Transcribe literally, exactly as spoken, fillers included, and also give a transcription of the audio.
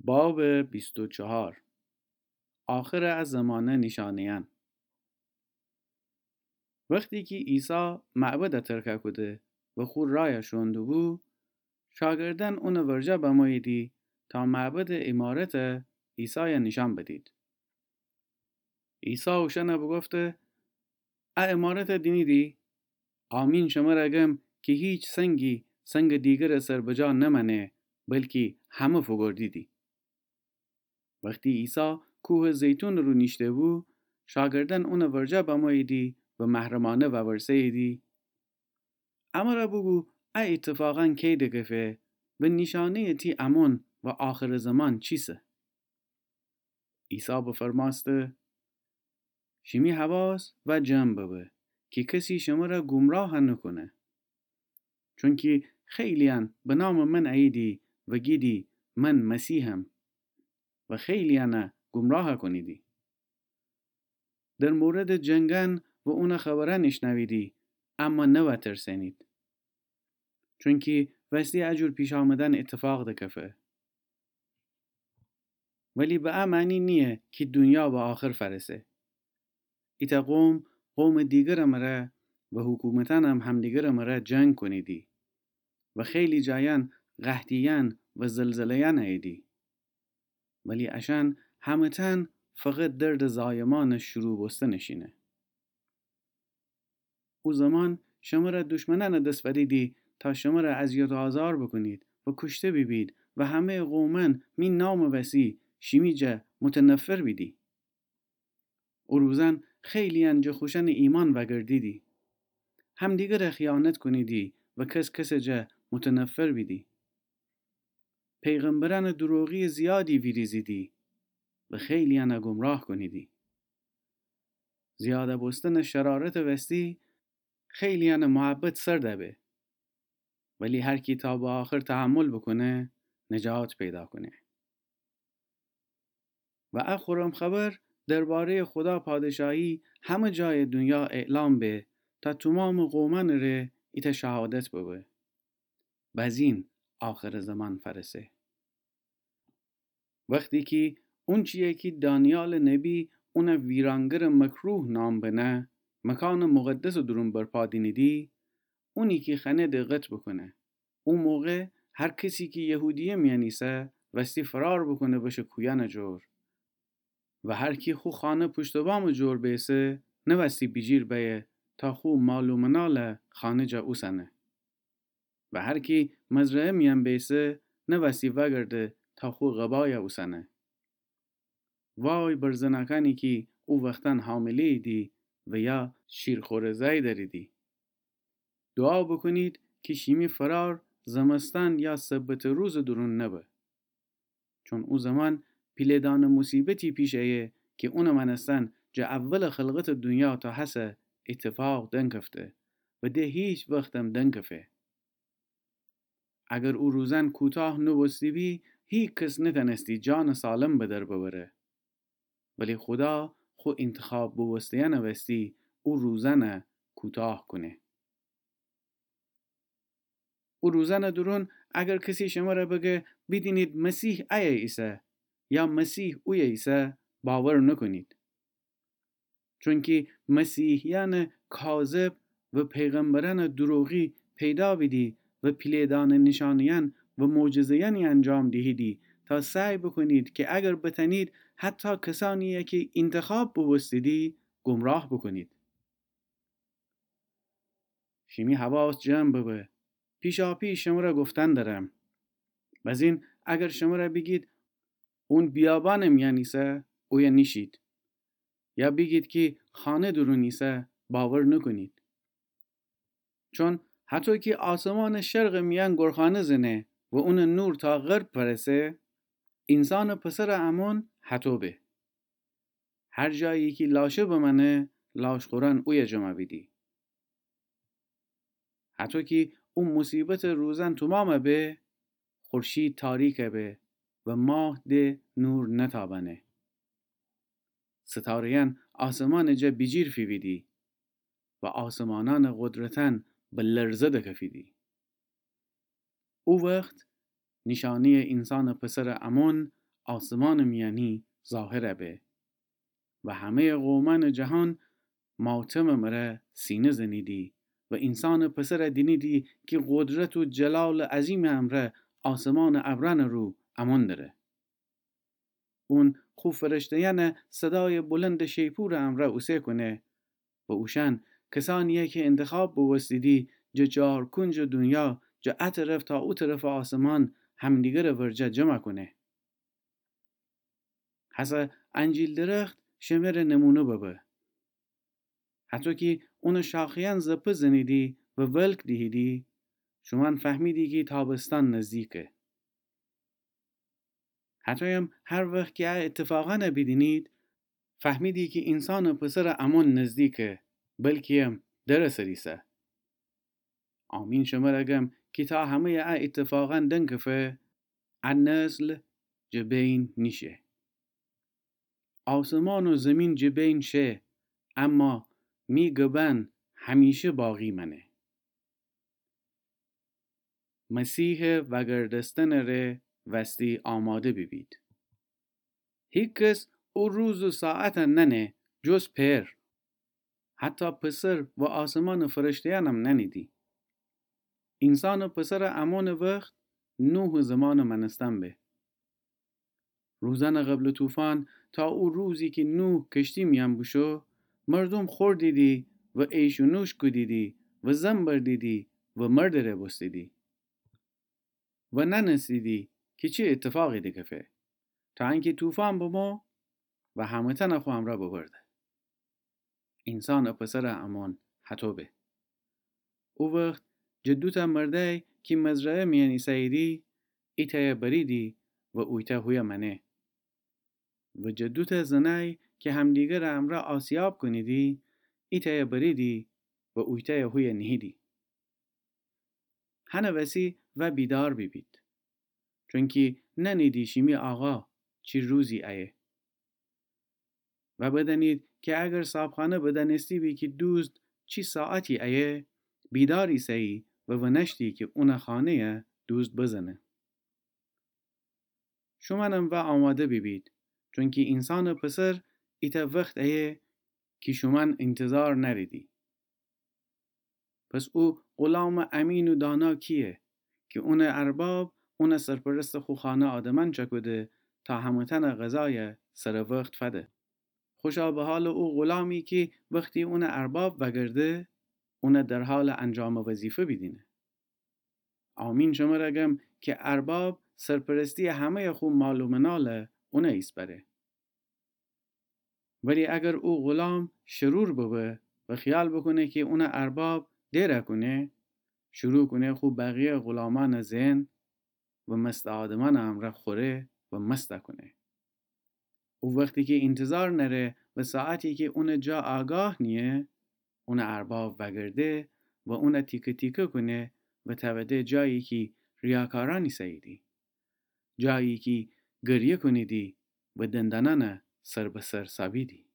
باب بیست و چهار آخر از زمانه nişanıyan. وقتی که عیسی معبد ترک کده و خود رای شونده بو، شاگردان اون ورجا بمایدی تا معبد امارت عیسی نشان بدید. عیسی اوشن بگفته ا امارت دینی دی؟ آمین شما رگم که هیچ سنگی سنگ دیگر سر بجا نمنه بلکه همه فگردی دی. وقتی عیسی کوه زیتون رو نیشته بو، شاگردان اون ورجا بمایدی و محرمانه و ورسه دی. اما را بگو ای اتفاقا کی دگفه و نشانه تی امون و آخر زمان چیسه؟ عیسی بفرماسته شمی حواس و جمع ببه که کسی شما را گمراه نکنه. چون که خیلیان به نام من ایدی و گیدی من مسیحم و خیلیان گمراه کنیدی. در مورد جنگن و اون خبره نشنویدی اما نو ترسنید. چون که وستی اجور پیش آمدن اتفاق دکفه. ولی به معنی نیه که دنیا به آخر فرسه. ایتا قوم قوم دیگر مره و حکومتان هم همدیگر مره جنگ کنیدی و خیلی جایان قحطیان و زلزلیان ایدی. ولی اشان همتن فقط درد زایمان شروع بسته نشینه. او زمان شما را دشمنان دست فریدی تا شما را اذیت و آزار بکنید و کشته ببید و همه قومن می نام وسی شمیجه متنفر بیدی. او روزن خیلی انجا خوشن ایمان وگردیدی. هم دیگر خیانت کنیدی و کس کس جه متنفر بیدی. پیغمبران دروغی زیادی ویریزیدی و خیلی انجا گمراه کنیدی. زیاده بستن شرارت وستی خیلی انجا محبت سرده به. ولی هر کی تا به آخر تحمل بکنه نجات پیدا کنه. و اخرم خبر درباره خدا پادشاهی همه جای دنیا اعلام به تا تمام قومن ره ایت شهادت ببه. بزین آخر زمان فرسه. وقتی که اون چیه که دانیال نبی اون ویرانگر مکروه نام بنه مکان مقدس درون برپا دینیدی اونی که خنه دقت بکنه. اون موقع هر کسی که یهودیه میانیسه وستی فرار بکنه بشه کویان جور. و هر کی خو خانه پشت بام جور بیسه نوستی بیجیر بیه تا خو مالو منال خانه جا اوسنه. و هر کی مزرعه میان بیسه نوستی وگرده تا خو غبای اوسنه. وای بر زنکانی که او وقتن حاملی دی و یا شیرخور زای داریدی. دعا بکنید که شیمی فرار زمستان یا سبت روز درون نبه. چون او زمان پیلدان مصیبتی پیش ایه که اون منستن جا اول خلقت دنیا تا حسه اتفاق دنکفته و ده هیچ وقتم دنکفه. اگر او روزن کوتاه نبستی بی هیچ کس نتنستی جان سالم بدر ببره. ولی خدا خو انتخاب بوستیه نوستی او روزن کوتاه کنه. او روزن درون اگر کسی شما را بگه بدینید مسیح ای عیسی یا مسیح اوی عیسی باور نکنید. چون که مسیحیان کاذب و پیغمبران دروغی پیدا بیدی و پیلدان نشانیان و معجزه‌یانی انجام دهیدی تا سعی بکنید که اگر بتنید حتی کسانی که انتخاب بوستیدی گمراه بکنید. شمی حواس جمع ببه. پیشا پیش شما را گفتن دارم. بزین اگر شما را بگید اون بیابان میانیسه اویا نیشید. یا بگید که خانه درون نیسه باور نکنید. چون حتی که آسمان شرق میان گرخانه زنه و اون نور تا غرب پرسه انسان پسر امون حتی به. هر جایی که لاشه بمنه لاش خوران اویا جمع بیدی. حتی که اون مصیبت روزن تمام به خورشید تاریک به و ماه ده نور نتابنه. ستارهان آسمان جا بیجیر فیویدی و آسمانان قدرتن به لرزه دکفیدی. او وقت نشانی انسان پسر امون آسمان میانی ظاهره به و همه قومان جهان ماتم مره سینه زنیدی و انسان پسر دینیدی که قدرت و جلال عظیم امره آسمان ابرن رو امان داره. اون خوب فرشتیان صدای بلند شیپور امره اوسه کنه و اوشن کسانیه که انتخاب بوستیدی جا چهار کنج دنیا جا اطرف تا او طرف آسمان همدیگر ورجا جمع کنه. حسا انجیل درخت شمر نمونه ببه. حتی که اون شاخیان زپه زنیدی و ولک دیدی شما فهمیدی که تابستان نزدیکه. حتی هم هر وقت که اتفاقا نبیدینید فهمیدی که انسان پسر امان نزدیکه بلکه هم در سریسه. آمین شما رگم که تا همه اتفاقا دنگفه ان نسل جبین نیشه. آسمان و زمین جبین شه اما می گبن همیشه باقی منه. مسیح وگردستن ره وستی آماده ببید. هیچ کس او روز و ساعت ننه جز پر. حتی پسر و آسمان فرشتیانم ننیدی. انسان و پسر امان وقت نوح زمان منستن به. روزن قبل طوفان تا او روزی که نوح کشتی میان بشو مردم خور دیدی و ایش و نوش کدیدی و زنبر دیدی و مردره بستیدی. و ننسیدی که چه اتفاقی دیگه تا اینکه طوفان بما و همه تن خو همراه ببرده. انسان پسر امان حتی به. او وقت جدوت مرده که مزرعه میانی سیدی ایتای بریدی و اویتا هوی منه. و جدوت زنای که همدیگر همراه آسیاب کنیدی ایتای بریدی و اویتا هوی نهیدی. هنه وسی و بیدار ببید. چونکه ننیدی شیمی آقا چی روزی ایه. و بدانید که اگر صاحبخانه بدانستی بی که دوست چی ساعتی ایه بیداری سایی و ونشتی که اون خانه دوست بزنه. شمانم و آماده ببید چون که انسان پسر ایتا وقت ایه که شمان انتظار نریدی. پس او غلام امین و دانا کیه که اون ارباب اون سرپرست خوخانه آدمان چکده تا همتن غذای سر وقت فده. خوشا به حال او غلامی که وقتی اون ارباب وگرده اون در حال انجام وظیفه بیدینه. آمین شما رگم که ارباب سرپرستی همه خو معلوم ناله اون ایست بره. ولی اگر او غلام شرور ببه و خیال بکنه که اون ارباب دیره کنه شروع کنه خو بقیه غلامان زن و مست آدمان امره خوره و مسته کنه. او وقتی که انتظار نره و ساعتی که اون جا آگاه نیه اون ارباب وگرده و اون تیکه تیکه کنه و توده جایی که ریاکارانی سیدی. جایی که گریه کنیدی و دندانانه سر به سر سابیدی.